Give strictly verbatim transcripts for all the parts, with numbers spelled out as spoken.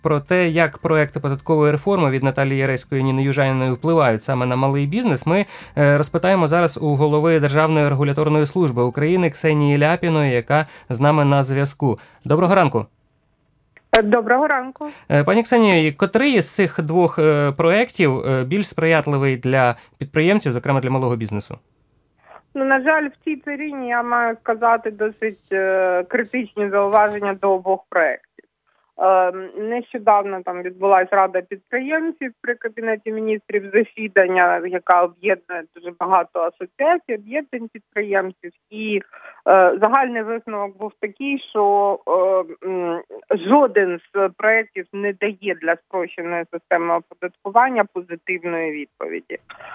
Про те, як проекти податкової реформи від Наталії Яреської і Ніни Южаніної впливають саме на малий бізнес, ми розпитаємо зараз у голови Державної регуляторної служби України Ксенії Ляпіної, яка з нами на зв'язку. Доброго ранку. Доброго ранку. Пані Ксенію, котрий із цих двох проєктів більш сприятливий для підприємців, зокрема для малого бізнесу? Ну, на жаль, в цій царині я маю сказати досить е, критичні зауваження до обох проєктів. Е, нещодавно там відбулася Рада підприємців при Кабінеті міністрів, засідання, яка об'єднує дуже багато асоціацій, об'єднань підприємців. І е, загальний висновок був такий, що е, м, жоден з проєктів не дає для спрощеної системи оподаткування позитивної відповіді.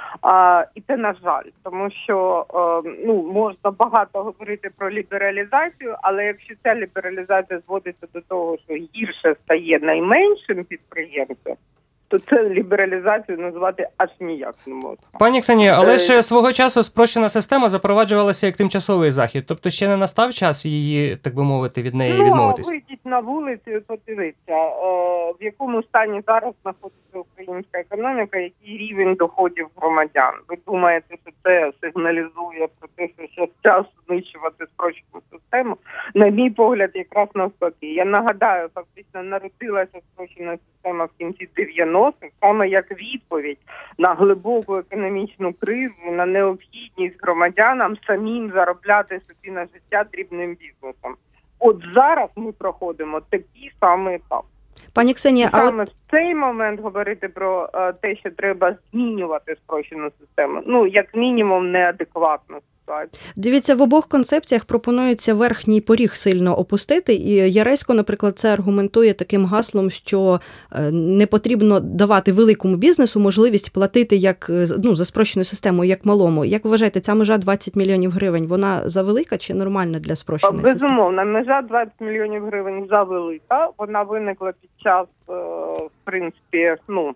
А, і це, на жаль, тому що е, ну, можна багато говорити про лібералізацію, але якщо ця лібералізація зводиться до того, що гірше стає найменшим підприємцем, то це лібералізацію назвати аж ніяк не можна. Пані Ксенія, але ж свого часу спрощена система запроваджувалася як тимчасовий захід. Тобто ще не настав час її, так би мовити, від неї ну, відмовитись? Ну, вийдіть на вулицю і подивіться, е, в якому стані зараз знаходиться українська економіка, який рівень доходів громадян. Ви думаєте, що це сигналізує про те, що ще час знищувати спрощену систему? На мій погляд, якраз навпаки. Я нагадаю, фактично народилася спрощена система в кінці дев'яностих, саме як відповідь на глибоку економічну кризу, на необхідність громадянам самим заробляти собі на життя дрібним бізнесом. От зараз ми проходимо такий самий етап. Пані Ксенія, а саме от... в цей момент говорити про е, те, що треба змінювати спрощену систему, ну, як мінімум, неадекватно. Дивіться, в обох концепціях пропонується верхній поріг сильно опустити, і Яресько, наприклад, це аргументує таким гаслом, що не потрібно давати великому бізнесу можливість платити як, ну, за спрощеною системою, як малому. Як ви вважаєте, ця межа двадцять мільйонів гривень, вона завелика чи нормальна для спрощеної Безумовно, системи? Безумовно, межа двадцять мільйонів гривень завелика. Вона виникла під час, в принципі, ну,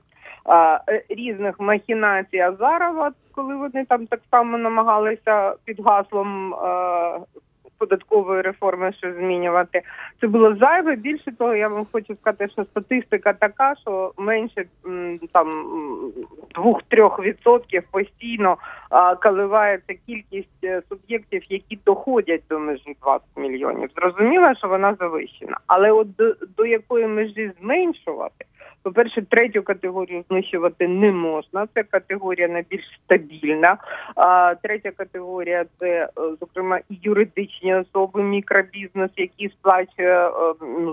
різних махінацій Азарова, коли вони там так само намагалися під гаслом податкової реформи щось змінювати. Це було зайве. Більше того, я вам хочу сказати, що статистика така, що менше там двох-трьох відсотків постійно а, коливається кількість суб'єктів, які доходять до межі двадцять мільйонів. Зрозуміло, що вона завищена. Але от до, до якої межі зменшувати? По-перше, третю категорію знищувати не можна. Це категорія найбільш стабільна. А, третя категорія – це, зокрема, і юридичні особи, мікробізнес, який сплачує ну,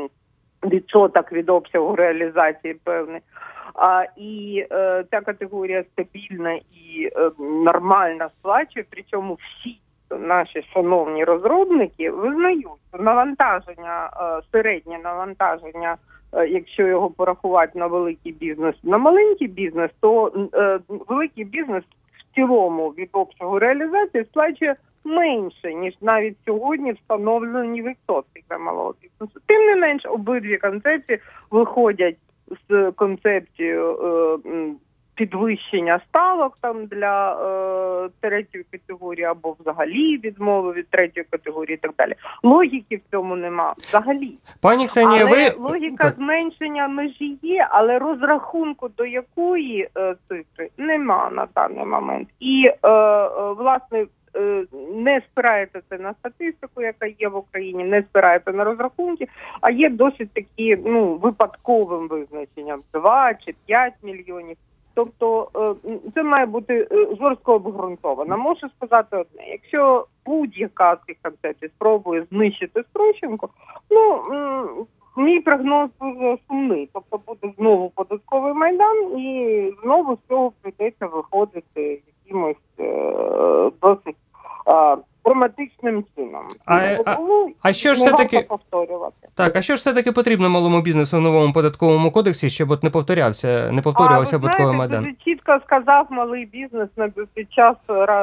відсоток від обсягу реалізації певний. А, і е, ця категорія стабільна і е, нормально сплачує, причому всі наші шановні розробники визнають, що навантаження, е, середнє навантаження, якщо його порахувати на великий бізнес, на маленький бізнес, то е, великий бізнес в цілому від обсягу реалізації сплачує менше, ніж навіть сьогодні встановлені відсотки для малого бізнесу. Тим не менш, обидві концепції виходять з концепцією е, підвищення ставок там для е, третьої категорії або взагалі відмови від третьої категорії і так далі. Логіки в цьому нема взагалі. Пані Ксенія, але ви... логіка так. Зменшення межі є, але розрахунку до якої е, цифри нема на даний момент. І, е, е, власне, е, не спирається це на статистику, яка є в Україні, не спирається на розрахунки, а є досить такі, ну, випадковим визначенням два чи п'ять мільйонів. Тобто це має бути жорстко обґрунтовано. Можу сказати одне, якщо будь-яка з цих концепцій спробує знищити спрощенку, ну, мій прогноз дуже сумний. Тобто буде знову податковий майдан і знову з цього прийдеться виходити якимось е, досить е, драматичним чином. А, а, а що ж все-таки повторювати? Так, а що ж все-таки потрібно малому бізнесу в новому податковому кодексі, щоб от не повторявся, не повторювався податковий майдан? Дуже чітко сказав малий бізнес на під час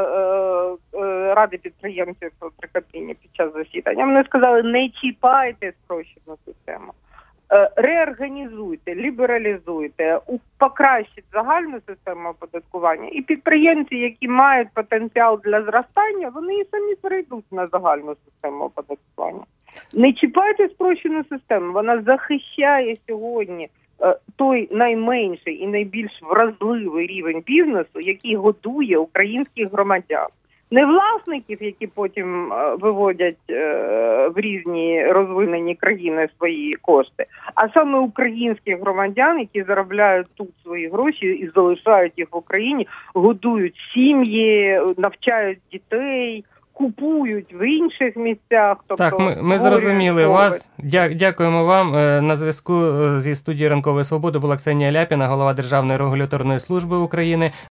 ради підприємців при Кабміні під час засідання. Вони сказали: не чіпайте спрощену систему. Реорганізуйте, лібералізуйте, покращить загальну систему оподаткування. І підприємці, які мають потенціал для зростання, вони і самі перейдуть на загальну систему оподаткування. Не чіпайте спрощену систему, вона захищає сьогодні е, той найменший і найбільш вразливий рівень бізнесу, який годує українських громадян. Не власників, які потім е, виводять е, в різні розвинені країни свої кошти, а саме українських громадян, які заробляють тут свої гроші і залишають їх в Україні, годують сім'ї, навчають дітей, купують в інших місцях. Тобто Так, ми, ми зрозуміли вас. Дя, дякуємо вам. Е, На зв'язку зі студією «Ранкової свободи» була Ксенія Ляпіна, голова Державної регуляторної служби України.